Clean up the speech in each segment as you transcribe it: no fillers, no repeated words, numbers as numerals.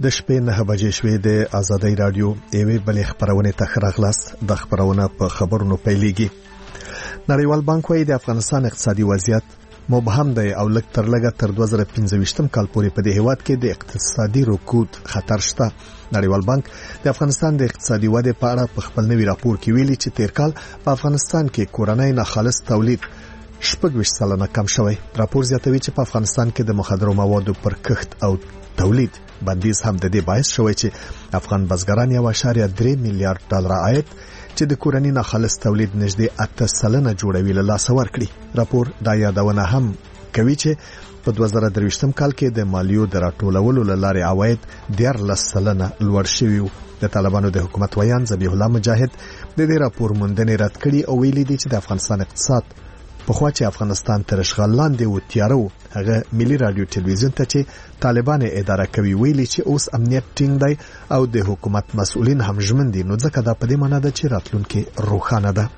د شپې 9 بجې شوې د آزادۍ رادیو ایوې بلې خبرونه ته راغلاست. د خبرونه په خبرونو پیلېږي. نړیوال بانک وايي د افغانستان اقتصادي وضعیت مبهم دی او لږ تر لږه تر 2015 کال پورې په دې هیواد کې د اقتصادي رکود خطر شته. نړیوال بانک د افغانستان د اقتصادي ودې په اړه په خپل نوي راپور کې ویلي چې تیر کال په افغانستان کې کورنۍ ناخالص تولید 26% کم شوی. راپور زیاتوي چې په افغانستان کې د مخدرو موادو پر کښت او تولید بندیز هم د دې باعث شوی چې افغان بزګران 1.3 میلیارډ ډالر عاید چې د کورنۍ ناخالص تولید نږدې 8% جوړوي له لاسه ورکړي. راپور دا یادونه هم کوي چې په 2023 کال کې د مالیو د راټولولو لارې عواید 14% لوړ شوي وو. د طالبانو د حکومت ویان ذبیح الله مجاهد د دې راپور موندنې رد کړي او ویلي دي چې د افغانستان اقتصاد په خوا چې افغانستان تر اشغال لاندې و تیارو هغه ملي رادیو ټلویزیون ته چې طالبان اداره کوي ویلي چې اوس امنیت ټینګ دی او د حکومت مسؤلین هم ژمن دي. نو ځکه دا په دې معنی ده چې راتلونکي روښانه ده.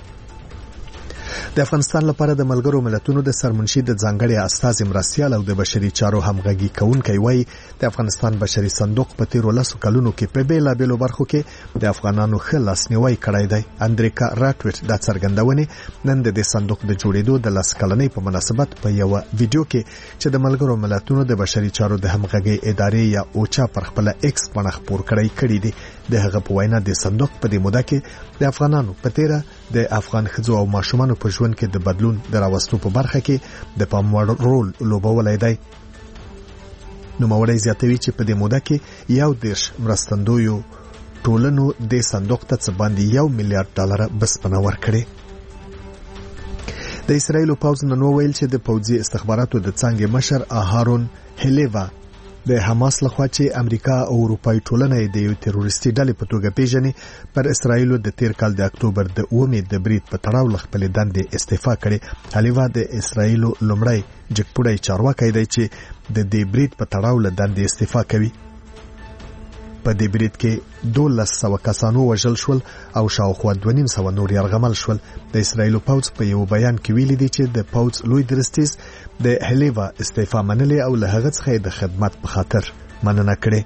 د افغانستان لپاره د ملګرو ملتونو د سرمنشي د ځانګړي استازي مرستيال او د بشري چارو همغږي کوونکی وایي د افغانستان بشري صندوق په تیرو 10 کلونو کې په بیلابېلو برخو کې د افغانانو ښه لاسنیوي کړی دی. اندریکا راټویټ دا څرګندونه نن د صندوق د جوړېدو د 10 کلنۍ په مناسبت په یو ویډیو کې چې د ملګرو ملتونو د بشري چارو د همغږي ادارې یا اوچا پر خپل ایکس باندې خبر کړی دی. د هغه په وینا د صندوق په دې موده کې د افغانانو په تیره د افغان ښځو او ماشومانو په ژوند کې د بدلون دراوستو په برخه کې د پام وړ رول لوبولای دی. نو موري زیاتوي چې په دې موده کې 1.5 مرستندویو ټولنو د صندوق ته څه باندې 1 میلیارډ ډالر بسپنه ورکړي. د اسرایل پوځ نن ویل چې د پوځي استخباراتو د څنګه مشر هارون هلیوا د حماس لخوا چې امریکا او اروپای ټولنه د یو تروریستي ډلې په توګه پیژني پر اسرایل د تیر کال د اکتوبر د 9 د برید په تړاو خپل دندې استعفا کړي. هلیوا د اسرایل لومړی جګپوړی چارواکي دی چې د دې برید په تړاو له دندې استعفا کوي. په دې برید کې 1200 کسانو وژل شول او شاوخوا 2.5 نور یرغمل شول. د اسرایل پوځ په یو بیان کې ویلي دی چې د پوځ لوی درستیز د هلیوا استعفا منلې او له هغه څخه د خدمت په خاطر مننه کړې.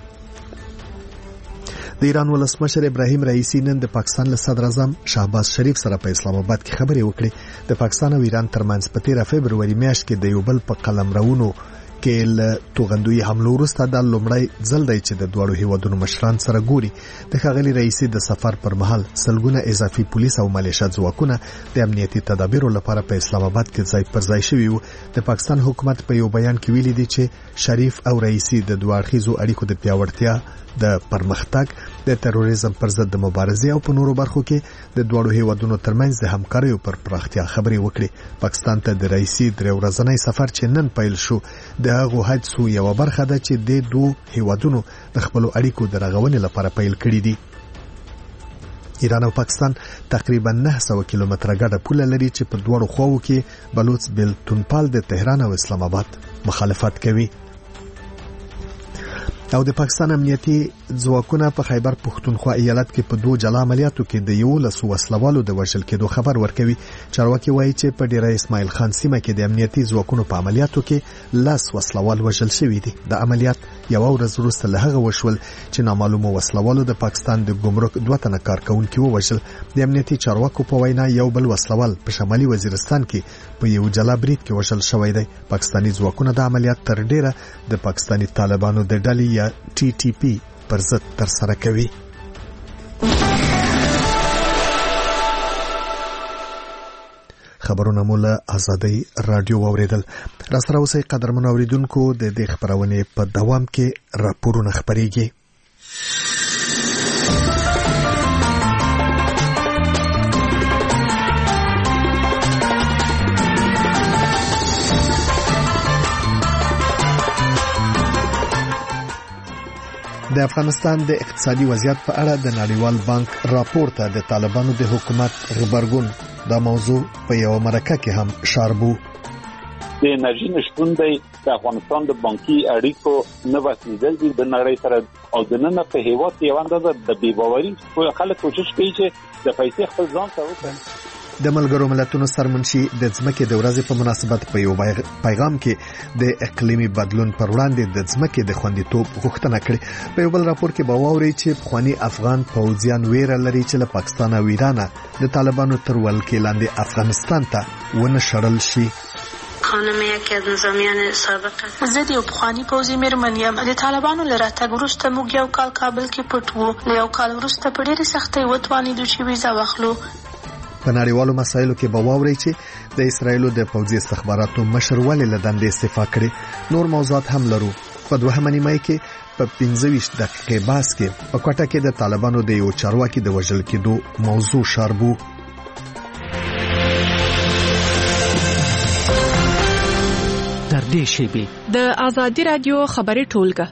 د ایران ولسمشر ابراهیم رئیسی نن د پاکستان له صدر اعظم شهباز شریف سره په اسلام آباد کې خبرې وکړې. د پاکستان او ایران ترمنځ په 13 فبرवरी میاشت کې د یو بل په قلمرونو کې له توغندوی حملو وروسته د لومړی ځل دی چې د دوړو هیوادونو مشران سره ګوري. د ښاغلي رئیسي د سفر پر مهال سلګونه اضافي پولیس او ملیشه ځواکونه د امنیتي تدابیرو لپاره په اسلام آباد کې ځای پر ځای شوي وو. د پاکستان حکومت په یو بیان کې ویلي دی چې شریف او رئیسي د دوه اړخیزو اړیکو د پیاوړتیا د پرمختګ د تروریزم پر ضد د مبارزې او په نورو برخو کې د دوړو هیوادونو ترمنځ د همکاریو پر پراختیا خبرې وکړي. پاکستان ته د رئیسي 3 ورځنی سفر چې نن پیل شو د هغه حادثو یو برخه ده چې د دوه هیوادونو د خپل اړیکو د رغونې لپاره پیل کړي دي. ایران او پاکستان تقریبا 900 کیلومتره ګډه پوله لري چې په دوړو خواو کې بلوچ بلتونپال د تهران او اسلام آباد مخالفت کوي. او د پاکستان امنیتي ځواکونه په خیبر پښتونخوا ایالت کې په 2 جلا عملیاتو کې د 11 وسلوالو د وژل کېدو خبر ورکوي. چارواکي وایي چې په ډیره اسماعیل خان سیمه کې د امنیتي ځواکونو په عملیاتو کې 10 وسلوال وژل شوي دي. د عملیات یو ورځ وروسته له هغه وشول چې نامعلومه وسلوالو د پاکستان د ګمرک 2 تنه کارکونکي ووژل. د امنیتي چارواکو په وینا یو بل وسلوال په شمالي وزیرستان کې په یو جلا برید کې وژل شوی دی. پاکستاني ځواکونه د عملیات تر ډیره د پاکستاني طالبانو د ډلې یا TTP پر ضد تر سره کوي. خبرونه مولا آزادۍ رادیو اوریدل. را سره اوسئ قدرمن اوریدونکو. د دې خبرونه په دوام کې راپورونه خبريږي. د افغانستان د اقتصادي وضعیت په اړه د نړیوال بانک راپور ته د طالبانو د حکومت غبرګون دا موضوع په یو مرکه کې هم شاربو. د انرژي نشټون د افغانستان د بانکي اړیکو نه وسیدل دي د نړۍ سره او د نن په هیواد یو اندازه د بیباوري خلک کوشش کوي چې د پیسې خپل ځان ته وکړي. د ملګرو ملتونو سرمنشي د ځمکې د ورځې په مناسبت په یو پیغام کې د اقلیمي بدلون پر وړاندې د ځمکې د خوندیتوب غوښتنه کړې. په یو بل راپور کې باوري چې پخوانی افغان پوځیان ویره لري چې له پاکستان او ایران د طالبانو تر ولکې لاندې افغانستان ته ونه شړل شي. خانم یکی از نظامیان سابق زه د پخوانی پوځي مېرمن یم. د طالبانو له راتګ وروسته موږ یو کال کابل کې پټ وو. له یو کال وروسته په ډېرې سختۍ وتوانېدو چې ویزا واخلو. په نړیوالو مسایلو کې باوري چې د اسرایلو د پوځي استخباراتو مشر ولې له دندې استعفا کړي. نور موضوعات هم لرو. په دوهمه نیمه کې په 25 دقیقې بحث کې په کوټه کې د طالبانو د یو چارواکي د وژل کېدو موضوع شاربو. در دې شیبه د آزادی رادیو خبري ټولګه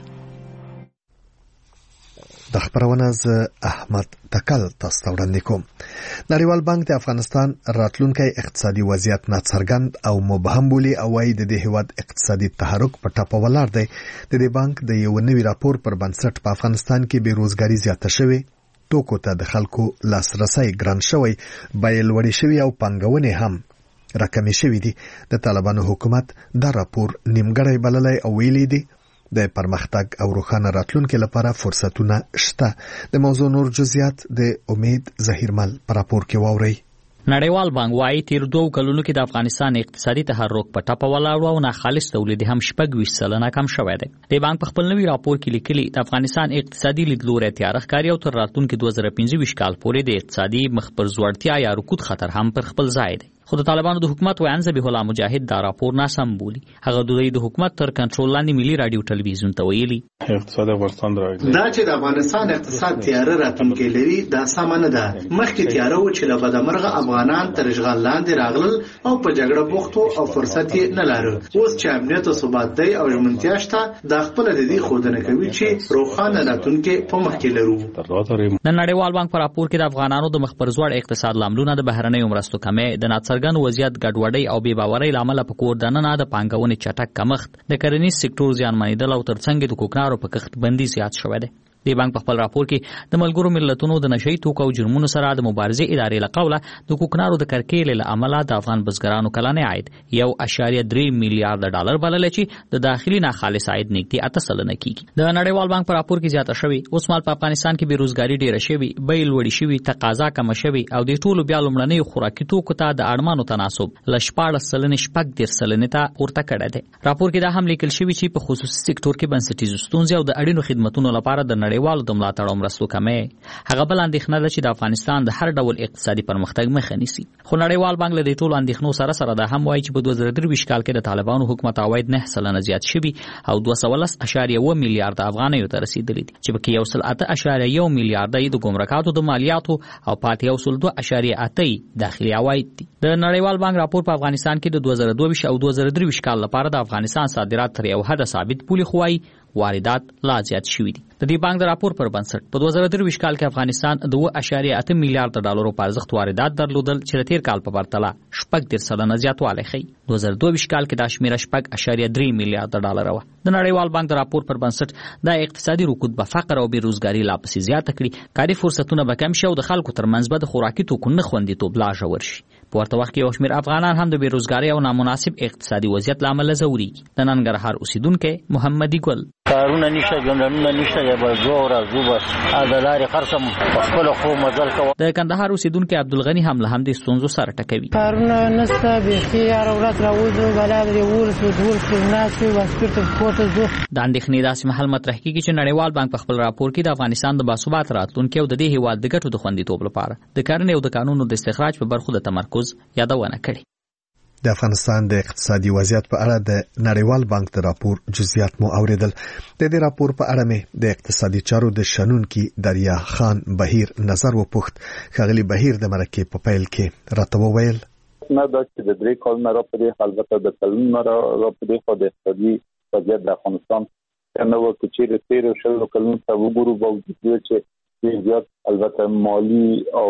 د خبرونه ز احمد تکل تاسو ته وړاندې کوم. نړیوال بانک د افغانستان راتلونکي اقتصادي وضعیت ناڅرګند او مبهم بولي او وايي د دې هیواد اقتصادي تحرک په ټاپه ولاړ دی. د دې بانک د یو نوي راپور پر بنسټ په افغانستان کې بیروزګاری زیاته شوې، توکو ته د خلکو لاسرسي ګران شوی، بیې لوړې شوې او پانګونې هم راکمې شوې دي. د طالبانو حکومت دا راپور نیمګړی بللی او ویلي دي د پرمختګ او روښانه راتلونکي لپاره فرصتونه شته. د موضوع نور جزئیات د امید ظهیرمل پر راپور کې واوري. نړیوال بانک وايي تیر 2 کلونو کې د افغانستان اقتصادي تحرک په ټاپه ولاړ او ناخالص تولید هم 26% کم شوی دی. د بانک په خپل نوي راپور کې لیکلي د افغانستان اقتصادي لیدلوری تیار ښکاري او تر راتلونکي 2025 کال پورې د اقتصادي مخ پر ځوړتیا یا رکود خطر هم پر خپل ځای دی. خو د طالبانو د حکومت ویان ذبیح الله مجاهد دا راپور ناسم بولي. هغه د دوی د حکومت تر کنټرول لاندې ملي رادیو ټلویزیون ته ویلي اقتصاد افغانستان راغلی دا چې د افغانستان اقتصاد تیاره راتلونکي لري دا سم نه ده. مخکې تیاره و چې له بدمرغه افغانان تر اشغال لاندې راغلل او په جګړه بوختو او فرصت یې نه لري. اوس چې امنیت او ثبات دی او ژمنتیا شته د خپل د دې خودنه کوي چې روښانه راتلونکي په مخ کې لرو. د نړیوال بانک په راپور کې د افغانانو د مخ پر ځوړ اقتصاد لاملونه د بهرنۍ مرستو کمې، د ناڅرګند وضعیت ګډوډۍ او بې باورۍ لامل په کور دننه د پانګونې چټک کمښت، د کرنیز سکتور زیانمنېدل او ترڅنګ د کوکنارو په کښت بندي زیات شوی دی. د بانک په خپل راپور کې د ملګرو ملتونو د نشئی توکو او جرمونو سره د مبارزې ادارې له قوله د کوکنارو د کرکیلې له امله د افغان بزګرانو کلنی عاید 1.3 میلیارډ ډالر بلل چې د داخلي ناخالص عاید نږدې 8% کیږي. د نړیوال بانک په راپور کې زیاته شوی اوس مال په افغانستان کې بیروزګاری ډیره شوی، بیې لوړې شوی، تقاضا کم شوی او د ټولو بیا لومړنۍ خوراکي توکو ته د اړمانو تناسب ل 14.8% ته پورته کړی دی. راپور کې دا هم لیکل شوی چې په خصوصي سکتور کې بنسټیزو ستونزې او د اړینو خدماتو لپاره د نړیوالو د ملاتړ او مرستو کمې. هغه بل اندېښنه ده چې د افغانستان د هر ډول اقتصادي پرمختګ مخه نیسي. خو نړیوال بانک له دې ټولو اندېښنو سره دا هم وایي چې په 2023 کال کې د طالبانو حکومت عواید 9% زیات شوي او 210.1 میلیارډ افغانیو ته رسیدلي دي چې پکې 108.1 میلیارډ د ګمرکاتو د مالیاتو او پاتې 2.8 داخلي عواید دي. د نړیوال بانک راپور په افغانستان کې د 2022 او 2023 کال لپاره د افغانستان صادرات تر یو حد ثابت پولي خوای واردات لا زیات شوي دي. د دې بانک د راپور پر بنسټ په 2023 کال کې افغانستان د 2.8 میلیارډ ډالرو په ارزښت واردات درلودل چې د تیر کال په پرتله 8% زیاتوالی ښیي. 2022 کال کې دا شمیره 8.3 میلیارډ ډالر وه. د نړیوال بانک د راپور پر بنسټ دا اقتصادي رکود به فقر او بیروزګاری لا پسې زیاته کړي، کاري فرصتونه به کم شي او د خلکو ترمنځ به د خوراکي توکو نه خوندیتوب لا ژور شي. په ورته وخت کې یو شمېر افغانان هم د بیروزګاری او نامناسب اقتصادي وضعیت لامل ځوريږي. د ننګرهار اوسیدونکو محمدي ګل کارونه نشته، ژوندونه نشته، یا به زو راځو بس د لارې خرڅم خپل خو مزل کوم. د کندهار اوسیدونکو عبدالغني هم له همدې ستونزو سره ټکوي. کارونه نشته، بيخي هر ورځ راوځو بلاد دی ورسو ناسو واسپورت پورته زو. د اندېښنې داسې محل مطرح کیږي چې نړیوال بانک په خپل راپور کې د افغانستان د باثبات راتلونکي او د دې هیواد د ګټو د خوندیتوب لپاره د کرنې او د قانونو د استخراج په برخو د تمرکز یادونه کړې. د افغانستان د اقتصادي وضعیت په اړه د نړیوال بانک د راپور جزئیات مو اوریدل. د دې راپور په اړه مې د اقتصادي چارو د شنونکي دریا خان بهیر نظر وپوښت. ښاغلي بهیر د مرکې په پیل کې راته وویل نه دا چې د درې کلونو راپورې البته د کلونو راپورې خو د اقتصادي وضعیت د افغانستان نه و چې تیر شلو کلونو ته وګورو باوجود چې زیات البته مالی او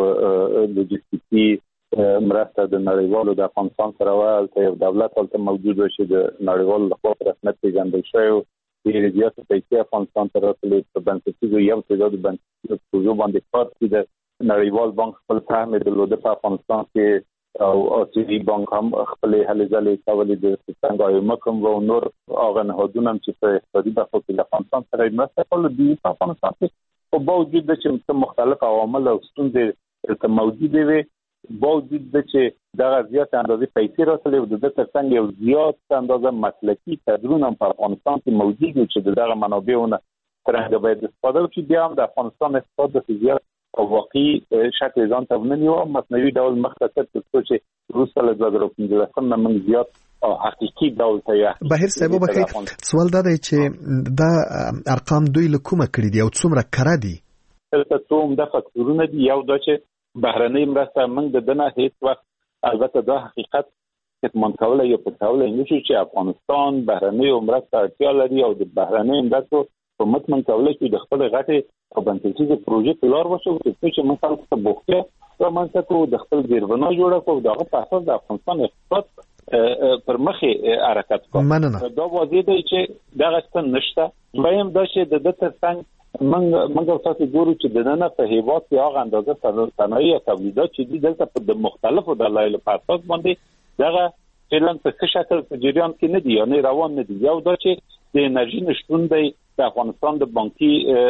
لوجستیکي مرسته د نړیوالو د افغانستان سره ولته یو دولت ولته موجود شي د نړیوالو لخوا رسمیت پیژندل شوی چې زیات پیسې افغانستان ته راغلي په بنسټیزو یو تعداد بنسټیزو پروژو باندې کار کړي. نړیوال بانک خپل سهم درلوده په افغانستان کې او آسیبي بانک هم خپل هلې ځلې کولې د څنګه یو مکم و نور هغه نهادونه چې په اقتصادي برخه کې د افغانستان سره مرسته کوي د افغانستان په باوجود چې مختلف عوامل او ستونزې موجود وي باوجود چې دغه زیات اندازې پیسې راځي او د ترڅنګ یو زیات اندازه مسلکي کادرونه په افغانستان کې موجود دي چې دغه منابعونه څنګه باید استفاده وکړي بیا هم د افغانستان اقتصاد د زیات او واقعي شکل ځان ته ونیو مصنوعي ډول مختصر چې روسه له 2015 نه من زیات او حقيقي ډول ته بهر صاحب بخیر سوال دا دی چې دا ارقام دوی له کومه کړی دي او څومره کړه دي ترڅو څوم د فاکتورونه دي یو دا چې بهرنۍ مرسته موږ د دنه هیڅ وخت البته دا حقیقت کتمان کولای یو په کولای نشي چې افغانستان بهرنۍ مرسته اړتیا لري او د بهرنۍ مرستو په متمن کولای چې د خپل غټه او بنسټیزه پروژې په لار وشو چې موږ خلکو ته بوخته رامنځته کوو د خپل زیربنا جوړه کوو دغه په اساس د افغانستان اقتصاد پر مخې حرکت کوي دا واضح دی چې دغه څه نشته وایم دا چې د ترڅنګ موږ تاسو ګورو چې د نن په هیواد کې هغه اندازه صنایع او تولیدات چې دلته په د مختلفو دلایلو په اساس باندې دغه فعلا په څه شکل په جریان کې نه دي یا نه روان نه دي یو دا چې د انرژي نشټون دی د افغانستان د بانکي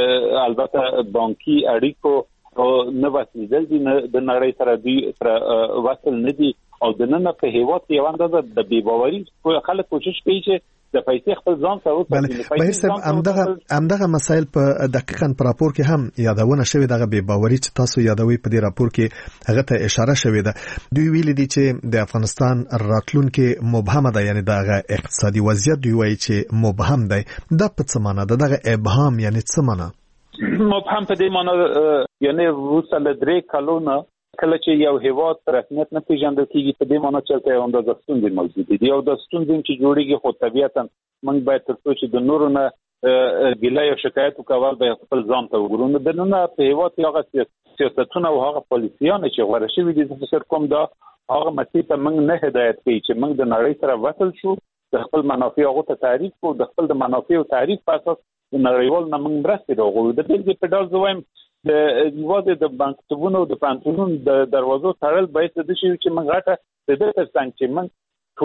البته بانکي اړیکو نه وسیدل دي د نړۍ سره دی وصل نه دي او د نن په هیواد کې یو اندازه د بې باوري خلک کوشش کوي چې د پیسې خپل ځان ته وکړي بهر صاحب همدغه مسایل په دقیقاً په راپور کې هم یادونه شوې دغه بې باوري چې تاسو یادوي په دې راپور کې هغه ته اشاره شوې ده دوی ویلي دي چې د افغانستان راتلونکي مبهمه ده یعنی دغه اقتصادي وضعیت دوی وایي چې مبهم دی دا په څه معنی ده دغه ابهام یعنی څه معنی مبهم په دې معنی یعنی روسه له 3 کلونو کله چې یو هیواد رسمیت نه پیژندل کیږي په دې معنی چې یو اندازه ستونزې موجود دي او د ستونزې چې جوړیږي خو طبيعتا موږ باید ترڅو چې د نورو نه ګیلای او شکایت وکول به خپل ځان ته وګورو د نن په هیواد کې هغه سیاستونه او هغه پالیسیان چې غوړه شوی دي چې فکر کوم دا هغه مسیر ته موږ نه هدایت کوي چې موږ د نړۍ سره وصل شو د خپل منافع هغه ته تعریف کو د خپل د منافع او تعریف په اساس د نړیوال نه موږ مرسته راغلو د دې په ډول زویم د یوازې د بانکونو د پانتونونو د دروازو تړل باید د شي چې موږ غاټه د دې ترڅنګ چې موږ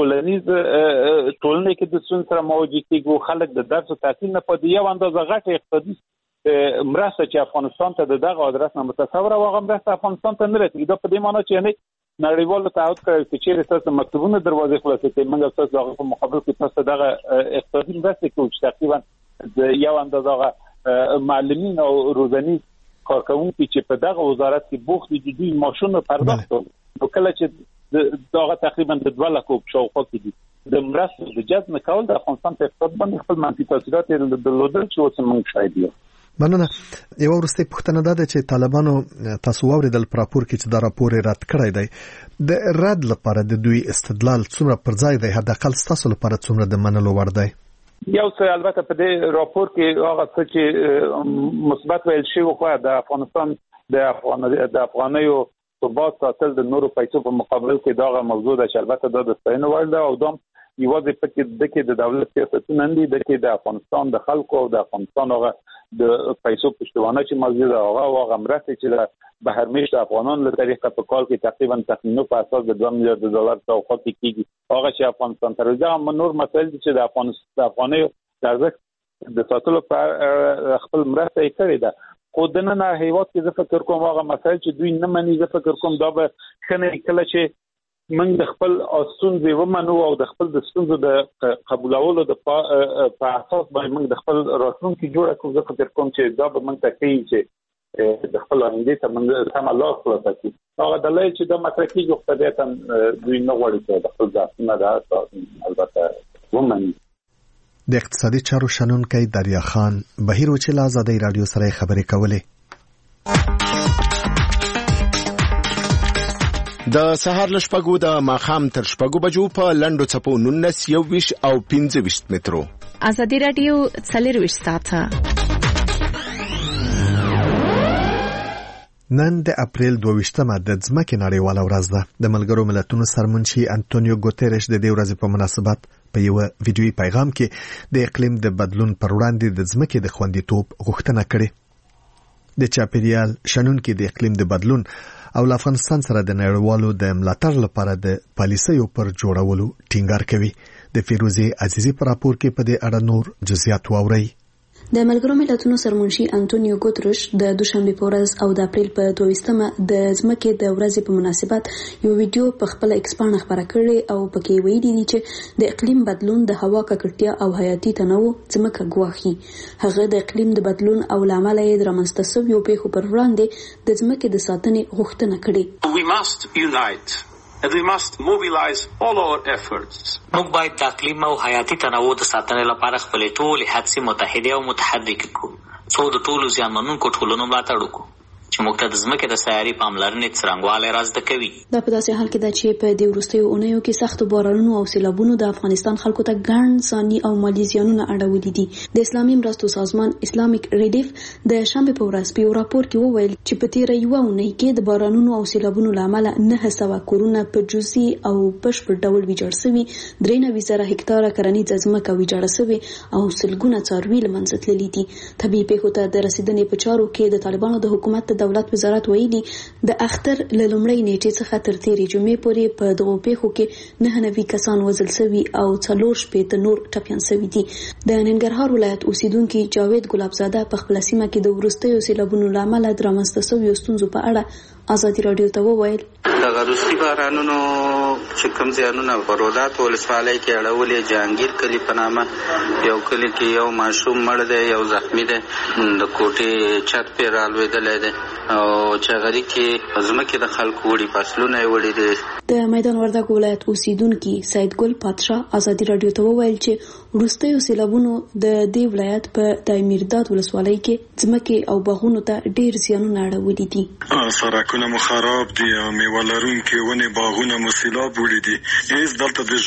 ټولنې کې د سن سره مواجه کیږو خلک د درس او تحصیل نه پدې یو اندازه غټه اقتصادي مرسته چې افغانستان ته دغه آدرس نه متصور او هغه مرسته افغانستان ته نه رسیدي دا په دې معنی چې نه نړیوال تعهد کوي چې تاسو مکتوبونه دروازې خلاصې کوي موږ تاسو دغه په مقابل کې تاسو دغه اقتصادي مرسته کوي چې تقریبا د یو اندازه معلمین او روزنی کارکونکي چې په دغه وزارت کې بوخت دي دوی ماشونه پرداخت نو کله چې دغه تقریبا د 2 لک شاوخوا کې دي د مرستو د جذب کول د افغانستان په اقتصاد باندې خپل منفي تاثیرات درلودل چې اوس موږ شاهد یو مننه یو ورسته پوښتنه ده چې طالبانو تاسو اوریدل پر راپور کې چې دا راپور رد کړی دی د رد لپاره د دوی استدلال څومره پر ځای دی حد اقل تاسو لپاره څومره د منلو وړ دی یو څه البته په دې راپور کې هغه څه چې مثبت ویل شوی خو د افغانستان د افغانیو ثبات ساتل د نورو پیسو په مقابل کې دا موضوع ده چې البته د ستاینې وړ ده او دوم یوازې پکې د دولت سیاستونه نه دي د افغانستان د خلکو او د افغانستان هغه د پیسو پښتوانه چې موجود هغه مرسته چې بهرمیشت افغانان له طریقه په کال کې تقریبا تخمینو په اساس د 2 میلیارډ ډالر توقع کیږي هغه چې افغانستان ته راځي نور مسایل چې د افغانیو د ارزښت د ساتلو په خپل مرسته یې کړې ده خو د نن هیواد کې زه فکر کوم هغه مسایل چې دوی نه مني زه فکر کوم دا به خنه کله چې موږ د خپل ستونزې ومنو او د خپل د ستونزو د قبولولو د په اساس باندې موږ د خپل راتلونکي جوړه کوو زه فکر کوم چې دا به موږ ته کوي چې د خپل اړیندې ته موږ سم الله خلاص کړو هغه دلایل چې د مطرحي جوړتیا دوی نه غواړي چې د خپل ځانونه د البته ومني د اقتصادي چارو شنونکي دریا خان بهیر وچ له آزادۍ رادیو سره خبرې کولې د سهار لشپګو د ماخام تر شپګو بجو په لندو چپو 19 او 25 مترو آزادۍ رادیو 24 ساعته نن د اپریل 22مه د ځمکې نړیواله ورځ ده د ملګرو ملتونو سرمنشي انټونیو ګوتيريش د دې ورځې په مناسبت په یو ویډیوي پیغام کې د اقلیم د بدلون پر وړاندې د ځمکې د خوندیتوب غوښتنه کړې د چاپیریال شنونکو د اقلیم د بدلون او افغانستان سره د نړیوالو د ملاتړ لپاره د پالیسیو پر جوړولو ټینګار کوي. د فیروزي عزیزی پر راپور کې په دې اړه نور جزئیات واورئ. د ملګرو ملتونو سرمنشي انټونیو ګوترش د دوشنبه په ورځ او د اپریل په 22مه د ځمکې د ورځې په مناسبت یو ویډیو په خپل ایکس باندې خبره کړې او پکې ویلي دي چې د اقلیم بدلون د هوا ککړتیا او حیاتي تنوع ځمکه ګواښي. هغه د اقلیم د بدلون او لامل یې د رامنځته شویو پیښو پر وړاندې د ځمکې د ساتنې غوښتنه کړې. We must unite and we must mobilize all our efforts. موږ باید د اقلیم او حیاتي تنوع د ساتنې لپاره خپل ټول هڅې متحده او متحرک کړو څو د ټولو زیانمنونکو ټولنو ملاتړ وکړو چې موږ ته د ځمکې د سیاري پاملرنې څرنګوالی رازده کوي. دا په داسې حال کې ده چې په دې وروستیو اونیو کې سختو بارانونو او سیلابونو د افغانستان خلکو ته ګڼ ځاني او مالي زیانونه اړولي دي. د اسلامي مرستو سازمان اسلامیک ریلیف د شنبه په ورځ په یو راپور کې وویل چې په تیره یوه اونۍ کې د بارانونو او سیلابونو له امله 900 کورونه په جزئي او بشپړ ډول ویجاړ شوي، 93,000 هکتاره کرنیزه ځمکه ویجاړه شوې او سلګونه څاروي له منځه تللي دي. طبیعي پیښو ته د رسیدنې په چارو کې د طالبانو د حکومت دولت وزارت ویلي د اختر له لومړۍ نیټې څخه تر تیرې جمعې پورې په دغو پیښو کې 99 کسان وژل شوي او 4 نور ټپیان شوي دي. د ننګرهار ولایت اوسیدونکي جاوید ګلابزاده په خپل سیمه کې د وروستیو سیلابونو له امله د رامنځته شویو ستونزو په اړه ازادي راډیو ته وویل. د روسي بارانونو چې کوم ځایونه په رودات ولسوالۍ کې اړولې جهانگیر کلی په نامه یو کلی کې یو ماشوم مړ دی، یو زخمی دی، د کوټې چت پې رالوېدلی دی او چغري کې ځمکې د خلکو وړي فصلونه یې وړي دي. د میدان وردګ ولایت اوسیدونکي سید ګل پادشاه ازادي راډیو ته وویل چې وروستیو سیلابونو د دې ولایت په دایمیرداد ولسوالۍ کې ځمکې او باغونو ته ډېر زیانونه اړولي دي. سړکونه مو خراب دي او میوه لرونکي ونې باغونه مو سیلاب وړي دي. هیڅ دلته د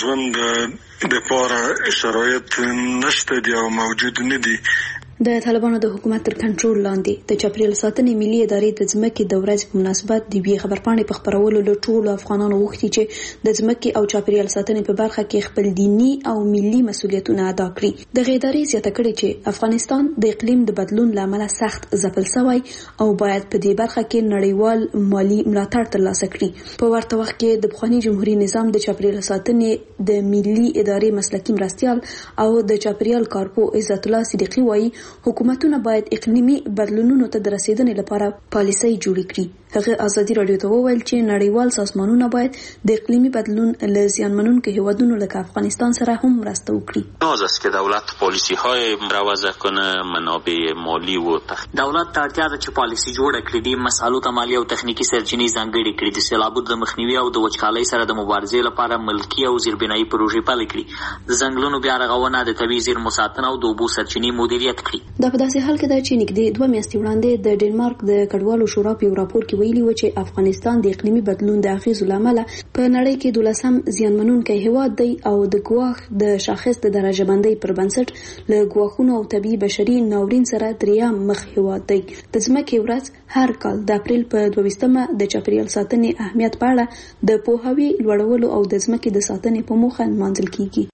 ژوند د پاره شرایط نشته دي او موجود نه دي. د طالبانو د حکومت تر کنټرول لاندې د چاپیریال ساتنې ملي ادارې د ځمکې د ورځې په مناسبت د یوې خبرپاڼې په خپرولو له ټولو افغانانو غوښتي چې د ځمکې او چاپیریال ساتنې په برخه کې خپل دینی او ملي مسؤلیتونه ادا کړي. دغه ادارې زیاته کړې چې افغانستان د اقلیم د بدلون له امله سخت ځپل شوی او باید په دې برخه کې نړیوال مالی ملاتړ ترلاسه کړي. په ورته وخت کې د پخواني جمهوریت نظام د چاپیریال ساتنې د ملي ادارې مسلکي مرستیال او د چاپیریال کارپو عزت الله صدیقي وایي حکومتونه باید اقلیمي بدلونونو ته د رسیدنې لپاره پالیسۍ جوړې کړي. هغه ازادي راډیو ته وویل چې نړیوال سازمانونه باید د اقلیمي بدلون له زیانمنونکو هیوادونو لکه افغانستان سره هم مرسته وکړي. نیاز است که دولت پالیسی های مروضع کنه، منابع مالی و دولت ته اړتیا ده چې پالیسي جوړه کړي، د مسالو ته مالي او تخنیکی سرچینې ځانګړې کړي، د سیلابونو د مخنیوي او د وچکالۍ سره د مبارزې لپاره ملکي او زیربنایي پروژې پلي کړي، د ځنګلونو بیا رغونه، د طبیعي زیرمو ساتنه او د اوبو سرچینې مدیریت کړي. دا په داسې حال کې ده چې نږدې 2 میاشتې وړاندې د ډنمارک د کډوالو شورا په یو راپور کې ویلي و چې افغانستان د اقلیمي بدلون د اغیزو له امله په نړۍ کې 12م زیانمنونکی هیواد دی او د ګواښ د شاخص د درجه بندۍ پر بنسټ له ګواښونو او طبیعي بشري ناورین سره 3م مخ هیواد دی. د ځمکې ورځ هر کال د اپریل په 22مه د چاپیریال ساتنې اهمیت په اړه د پوهاوي لوړولو او د ځمکې د ساتنې په موخه نمانځل کیږي.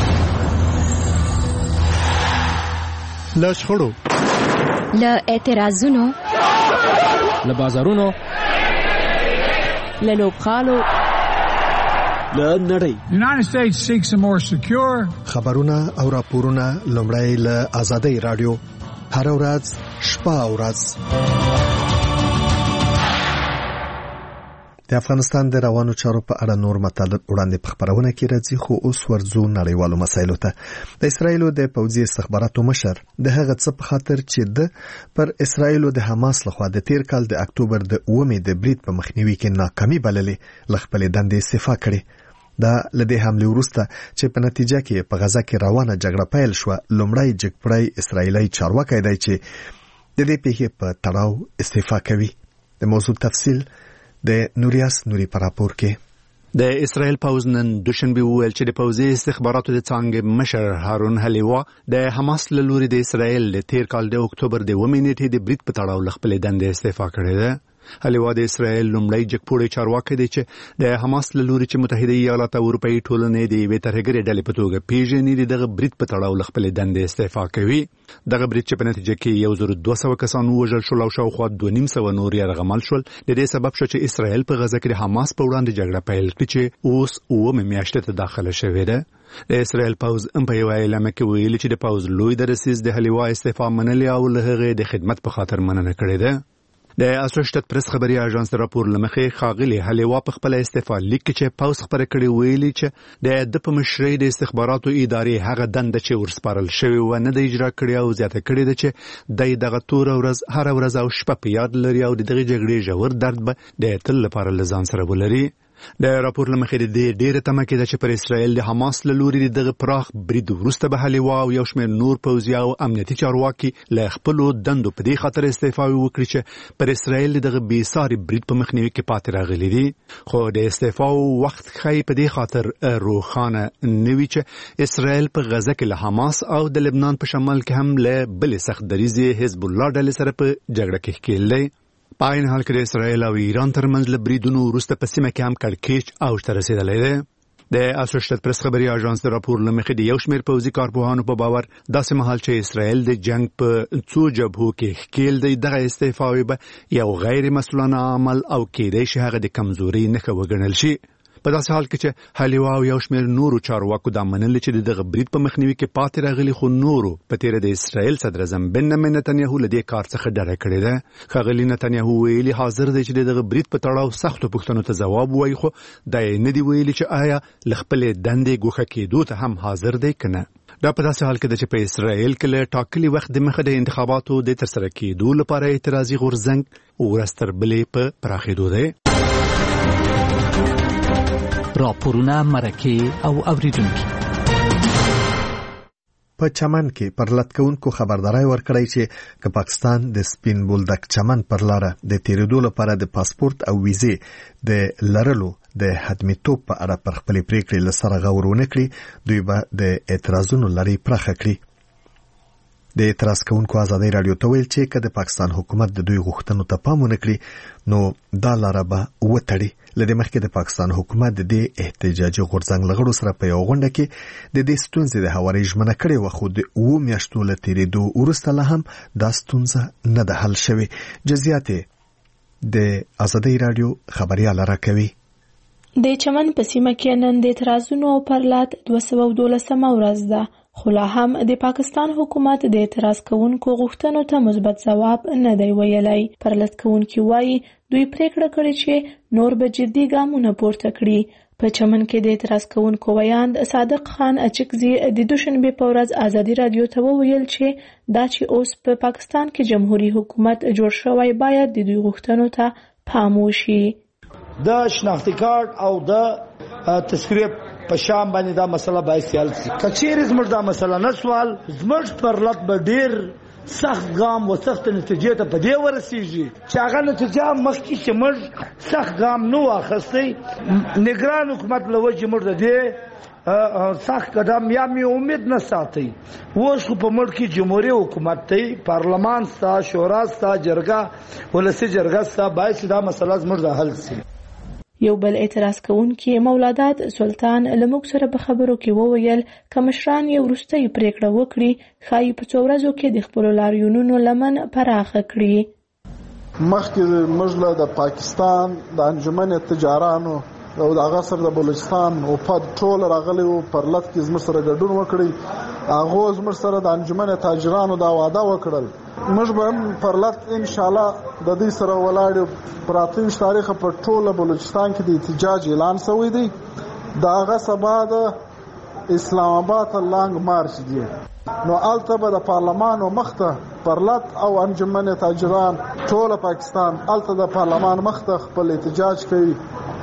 له شخړو، له اعتراضونو، له بازارونو، له لوبغالو، له نړۍ. United States seeks a more secure. خبرونه او راپورونه لومړی له آزادۍ راډیو هر ورځ شپه او ورځ. د افغانستان د روانو چارو په اړه نور مطالب وړاندې په خبرونه کې راځي، خو اوس ورځو نړیوالو مسایلو ته. د اسرایلو د پوځي استخباراتو مشر د هغه څه په خاطر چې د پر اسرایلو د حماس لخوا د تیر کال د اکتوبر د 9 د برید په مخنیوي کې ناکامي بللې لخپل دندې استعفا کړي. دا لدې حمله وروسته چې په نتیجه کې په غزا کې روانه جګړه پیل شو، لومړی جګپړی اسرایلی چارواکي دی چې د دې پیښې په تړاو استعفا کوي. د موضوع تفصیل د نوریاس نوري پر راپور کې. د اسرائیل پوز نن دوشنبه ویل چې د پوزي استخباراتو د څانګې مشر هارون حلیوا د حماس له لوري د اسرائیل د تیر کال د اکتوبر د 9 نیټې د برید په تړاو خپل دندې استعفا کړې ده. هلیوا د اسرائیل لومړی جګپوړی چارواکي دی چې د حماس له لوري چې متحده ایالات او اروپאי ټولنې د یوې ترهګرې ډلې په توګه پیژني دغه برید په تړاو له خپلې دندې استعفا کوي. دغه برید چې په نتیجه کې 1200 کسان وژل شول او شاوخوا 250 نور یرغمل شول د دې سبب شو چې اسرائیل په غزه کې د حماس په وړاندې جګړه پیل کړي چې اوس 9 میاشتې ته داخله شوې ده. د اسرائیل پوز په یو اعلامیه کې ویلي چې د پوز لوی درسیز د هلیوا استعفا منلې او له هغه د خدمت په خاطر مننه کړې ده. د اسوسییټډ پریس خبري اژانس راپور لمخې خاغلی هلیوا په خپل استعفا لیک چې پوز خبره کړې ویلي چې د په مشرۍ د استخباراتو ادارې هغه دنده چې ورسپارل شوی و نه د اجرا کړی او زیاته کړی ده چې دغه تور ورځ هر ورځ او شپه په یاد لري او دغه جګړې ژور درد به د تل لپاره لزان سره ولري. د راپور لمخې د ډیره تمه کې ده چې پر اسرائیل د حماس له لوري دغه پراخ برید وروسته به هلیوا او یو شمېر نور پوځي او امنیتي چارواکي له خپلو دندو په دې خاطر استعفا وکړي چې پر اسرائیل دغه بېساري برید په مخنیوي کې پاتې راغلي دي. خو د استعفا وخت ښایي په دې خاطر روښانه نه وي چې اسرائیل په غزه کې له حماس او د لبنان په شمال کې هم له بلې سخت دریځې حزب الله ډلې سره په جګړه کې ښکېل دی. په عین حال کې د اسرائیل او ایران ترمنځ له بریدونو وروسته په سیمه کې هم کړکېچ اوج ته رسېدلی دی. د اسوسییټډ پریس خبري اژانس د راپور لمخې د یو شمېر پوځي کارپوهانو په باور داسې مهال چې اسرائیل د جنگ په څو جبهو کې ښکېل دی دغه استعفاوي به یو غیر مسؤلانه عمل او کېدای شي هغه د کمزوري نښه وګڼل شي. په داسې حال کې چې هلیوا او یو شمېر نورو چارواکو دا منلي چې دغه برید په مخنیوي کې پاتې راغلي خو نورو په تیره د اسرائیل صدر اعظم بنیامین نتنیاهو له دې کار څخه ډډه کړې ده. ښاغلي نتنیاهو ویلي حاضر دی چې دغه برید په تړاو سختو پوښتنو ته ځواب ووایي خو دا یې نه دي ویلي چې آیا له خپلې دندې ګوښه کېدو ته هم حاضر دی که نه. دا په داسې حال کې ده چې په اسرائیل کې له ټاکلي وخت د مخه د انتخاباتو د ترسره کېدو لپاره اعتراضي غورځنګ ورځ تر بلې په پراخېدو دی. راپورونه مرکه او اوریدونکو په چمن کې پر لټکونکو خبرداري ورکړی چې که پاکستان د سپین بولدک چمن پر لار د تیریدو لپاره د پاسپورت او ویزې د لرلو د حتمیتوب په اړه پر خپل پریکړې لسره غور ونه کړي دوی به د اعتراضونو لړۍ پراخه کړي. د اعتراض کوونکو ازادي رادیو ته ویل چې که د پاکستان حکومت د دوی غوښتنو ته پام ونه کړي نو دا لاره به وتړي. لدې مخکې د پاکستان حکومت د دې احتجاجي غورځنګ لغړو سره په یو غونډه کې د دې ستونزې د هواري ژمنه کړې و خو د 9 میاشتو له تیریدو وروسته لا هم دا ستونزه نه ده حل شوې. جزئیات د ازادي رادیو خبريال راکوي. د چمن په سیمه کې نن د اعتراضونو پر لات 212 ورځ ده خو لا هم د پاکستان حکومت د اعتراض کوونکو غوښتنو ته مثبت ځواب نه دی ویلی. پر لات کوونکي وایي دوی پریکړه کړې چې نور به جدي ګامونه پورته کړي. په چمن کې د اعتراض کوونکو ویاند صادق خان اچکزي د دوشنبه په ورځ ازادي رادیو ته وویل چې دا چې اوس په پاکستان کې جمهوریت حکومت جوړ شوی باید د دوی غوښتنو ته پام وشي. د شناختی کارت او د تذکرې په شام باندې دا مسله باید حل شي. کچېرې زموږ دا مسله نه سوال زموږ پر لټ به ډیر سخت ګام و سخت نتیجې ته په دې ورسیږي چې هغه نتیجه مخکې چې موږ سخت ګام نه واخیستی نگران حکومت له وجې موږ د دې سخت قدم یا مې امید نه ساتي. اوس خو په ملک کې جمهوریت حکومت دی پارلمان ستا شورا ستا جرګه ولسي جرګه ستا باید چې دا مسله زموږ د حل شي. یو بل اعتراض کوونکی مولادات سلطان لموږ سره په خبرو کې وویل که مشران یې وروستۍ پریکړه وکړي ښایي په څو ورځو کې د خپلو لاریونونو لمن پراخه کړي. مخکې موږ له د پاکستان د انجمن تجارانو او د هغه سره د بلوچستان او په ټول راغلي وو پر لټ کې زموږ سره ګډون وکړي. هغه زموږ سره د انجمن تاجرانو دا وعده وکړل موږ به پر لټ ان شاء الله د دې سره ولاړ پر 28 تاریخ په ټول بلوچستان کې د احتجاج اعلان شوی دی. دا هغه سبا د اسلام آباد لانګ مارچ دی نو الته به د پارلمان مخته پر لټ او انجمن تاجران ټول پاکستان الته د پارلمان مخته خپل احتجاج کوي.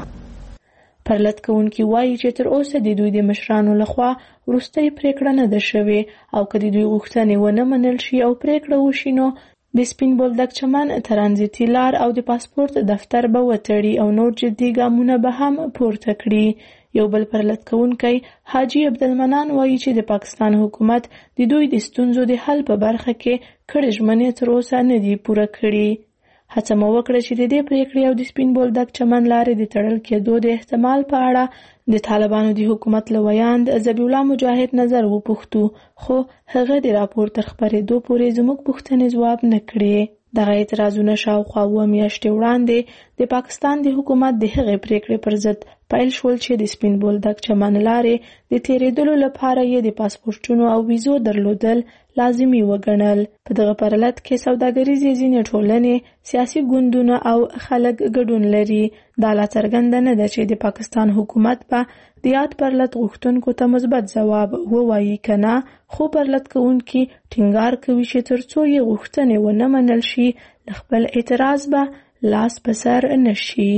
پر لټ کوونکی وایي چې تر اوسه د دوی د مشرانو لخوا وروستۍ پریکړه نه ده شوې او که د دوی غوښتنې ونه منل شي او پریکړه وشي نو د سپین بولدک چمن ترانزیتي لار او د پاسپورت دفتر به وتړي او نور جدي ګامونه به هم پورته کړي. یو بل پر لټ کوونکی حاجي عبدالمنان وایي چې د پاکستان حکومت د دوی د ستونزو د حل په برخه کې کړې ژمنې تر اوسه نه دي پوره کړي. هڅه مو وکړه چې د دې پریکړې او د سپین بولدک چمن لارې د تړل کېدو د احتمال په اړه د طالبانو د حکومت له ویاند ذبیح الله مجاهد نظر وپوښتو، خو هغه د راپور تر خپرېدو پورې زموږ پوښتنې ځواب نه کړې. دغه اعتراضونه شاوخوا 2 میاشتې وړاندې د پاکستان د حکومت د هغې پریکړې پر ضد پیل شول چې د سپین بولدک چمن لارې د تیریدلو لپاره یې د پاسپورټونو او ویزو درلودل لازمي وګڼل. په دغه پرلط کې سوداګریزې ځینې ټولنې، سیاسي ګوندونه او خلک ګډون لري. دا لا څرګنده نه ده چې د پاکستان حکومت به د یاد پرلط غوښتونکو ته مثبت ځواب ووایي که نه، خو پرلط کوونکي ټینګار کوي چې تر څو یې غوښتنې ونه منل شي له خپل اعتراض به لاس په سر نشي.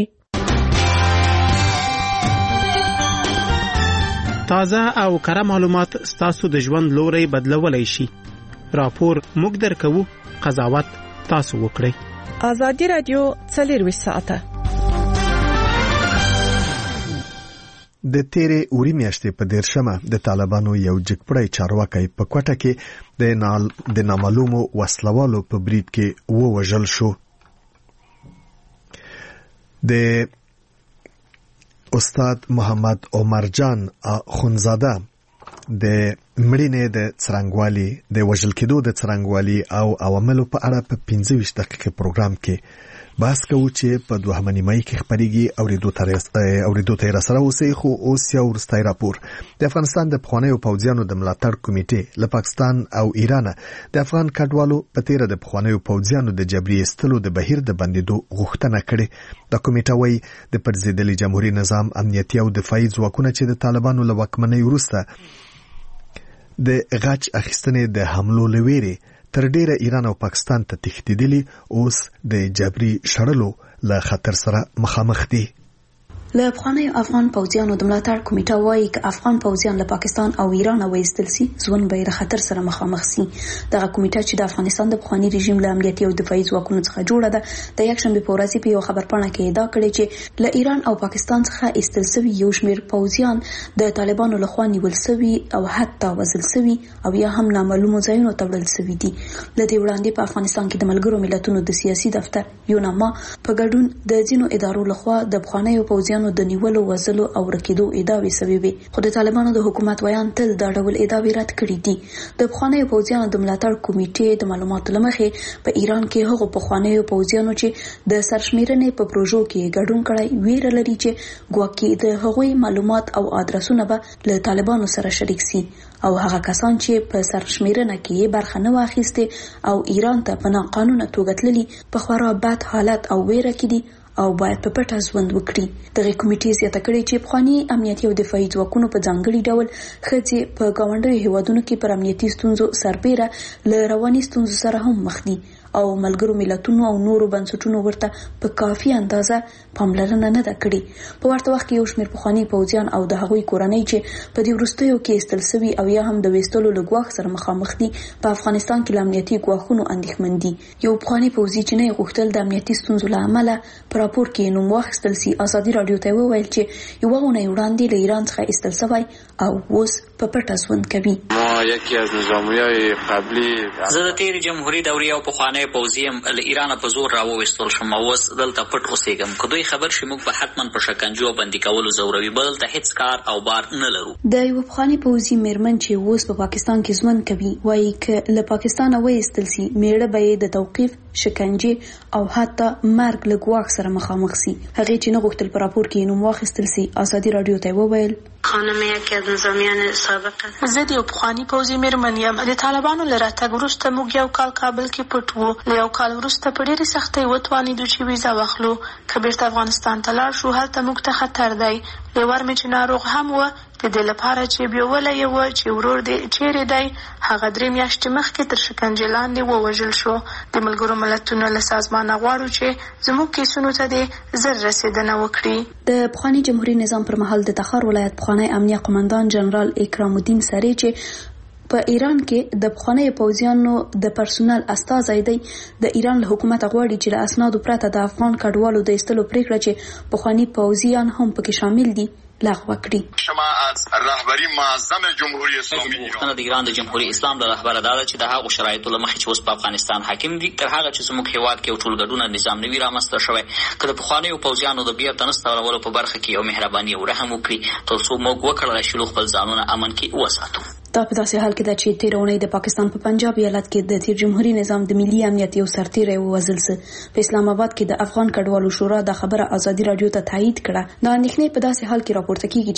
تازه او کره معلومات ستاسو د ژوند لوري بدلولای شي. راپور موږ درکوو، قضاوت تاسو وکړئ. ازادي رادیو 24 ساعته د تیرې اوري میاشتې په 13مه د طالبانو یو جګپړی چارواکي په کوټه کې د نامعلومو وسلوالو په برید کې ووژل شو. د استاد محمد عمر جان خونزاده د مړینې د څرنګوالي د وژل کېدو د څرنګوالي او عواملو په اړه په 25 دقیقې پروګرام کې بحث کوو چې په 2 نیمه کې خبريږي اوریدو ته رسره اوسې. خو اوس یو ورستای راپور د افغانستان د پخوانیو پوځیانو د ملاتړ کمیټې له پاکستان او ایران د افغان کډوالو په تیر د پخوانیو پوځیانو د جبري استلو د بهیر د بندیدو غوښتنه کړې. د کمیټه وایي د پرځېدلي جمهوریت نظام امنیتي او دفاعي ځواکونه چې د طالبانو له واکمنۍ وروسته د غچ اخیستنې د حملو لويري تر ډیره ایران او پاکستان ته تښتیدلي، اوس د جبري شړلو له خطر سره مخامخ دي. له افغاني افغان پوځیانو د ملاتړ کمیټه وایي چې افغان پوځیان له پاکستان او ایران وایستل سي ژوند به د خطر سره مخامخ سي. دغه کمیټه چې د افغانستان د پخوانی رژیم له امنیتي او دفاعي ځواکونو څخه جوړه ده، د یکشنبه په ورځ په یو خبرپاڼه کې ادعا کړې چې له ایران او پاکستان څخه ایستل شوی یو شمېر پوځیان د طالبانو لخوا نیول شوی او حتی وژل شوی او یا هم نامعلومو ځایونو ته وړل شوی دي. له دې وړاندې په افغانستان کې د ملګرو ملتونو د سیاسي دفتر یوناما په ګډون د ځینو ادارو لخوا د پخوانیو پوځیانو د نیولو وژلو او ورکېدو ادعاوې شوې وي، خو د طالبانو د حکومت ویان تل دا ډول ادعاوې رد کړې دي. د پخوانیو پوځیانو د ملاتړ کمیټې د معلوماتو له مخې په ایران کې هغو پخوانیو پوځیانو چې د سرشمیرنې په پروژو کې ګډون کړی ویره لري چې ګواکې د هغوی معلومات او ادرسونه به له طالبانو سره شریک سي او هغه کسان چې په سرشمیرنه کې برخه نه واخیسته او ایران ته په ناقانونه توګه تللي په خورا بد حالت او ویره کې دي او باید په پټه ژوند وکړي. دغه کمیټې زیاته کړې چې پخوانی امنیتي او دفاعي ځواکونو په ځانګړي ډول ښځې په ګاونډیو هیوادونو کې پر امنیتي ستونزو سربېره له رواني ستونزو سره هم مخ دي او ملګرو ملتونو او نورو بنسټونو ورته په کافي اندازه پاملرنه نه ده کړې. په ورته وخت کې یو شمېر پخوانی پوځیان او د هغوی کورنۍ چې په دې وروستیو کې ایستل شوي او یا هم د ویستلو له ګواښ سره مخامخ دي په افغانستان کې له امنیتي ګواښونو اندېښمن دي. یو پخوانی پوځي چې نه غوښتل د امنیتي ستونزو له امله په راپور کې نوم واخیستل سي، ازادي رادیو ته وویل چې یوه اونۍ وړاندې له ایران څخه ایستل شوی او اوس په پټه ژوند کوي. ما یکی از نظامیای قبلی زه د تیر جمهوریت دورې او پخوانی پوځیم له ایران په زور راوویستل شوم، اوس دلته پټ اوسېږم. که دوی خبر شي موږ به حتما په شکنجو او بندي کولو زوروي، بل ته هیڅ کار او بار نه لرو. د یو پخوانی پوځي میرمن چې اوس په پاکستان کې ژوند کوي وایي چې له پاکستانه وایستل سي میړه به د توقیف، شکنجه او حتی مرګ له ګواښ سره مخامخ سي. هغه چې نه غوښتل په راپور کې نوم واخیستل سي، ازادي رادیو ته وویل خانم یکی از نظامیان سابقه زه د یو پخواني پوځي میرمن یم. د طالبانو له راتګ وروسته موږ یو کال کابل کې پټ وو. له یو کال وروسته په ډېرې سختۍ وتوانېدو چې ویزه واخلو. که بیرته افغانستان ته لاړ شو هلته موږ ته خطر دی. لیور مې چې ناروغ هم و د دې لپاره چې بیولی یې و چې ورور دې چیرې دی، هغه 3 میاشتې مخکې تر شکنجې لاندې ووژل شو. د ملګرو ملتونو له سازمانه غواړو چې زموږ کیسونو ته دې زر رسېدنه وکړي. د پخواني جمهوریت نظام پر مهال د تخار ولایت پخوانی امنیه قومندان جنرال اکرام الدین سری چې په ایران کې د پخوانی پوځیانو د پرسونل استازی دی، د ایران له حکومت غواړي چې له اسنادو پرته د افغان کډوالو د ایستلو پریکړه چې پخوانی پوځیان هم پکې شامل دي لغوه کړي. شما از رهبری معظم جمهوری اسلامی ایران د ایران د جمهوریت اسلام د رهبر عدالت چې د هغو شرایطو لمخې چې اوس په افغانستان حاکم دي تر هغه چې زموږ هیواد کې یو ټولګډونه نظام نوي رامنځته شوی که د پخوانیو پوځیانو د بیرته نستولو په برخه کې یو مهرباني او رحم وکړي تر څو موږ وکړای شو خپل ځانونه امن کې وساتو. دا په داسې حال کې ده چې تیر اونۍ د پاکستان په پنجاب ایالت کې د تیر جمهوریت نظام د ملي امنیت یو سرتیری ووژل شو. په اسلام آباد کې د افغان کډوالو شورا د خبره ازادي رادیو ته تایید کړه. دا اندېښنې په داسې حال کې راپورته کیږي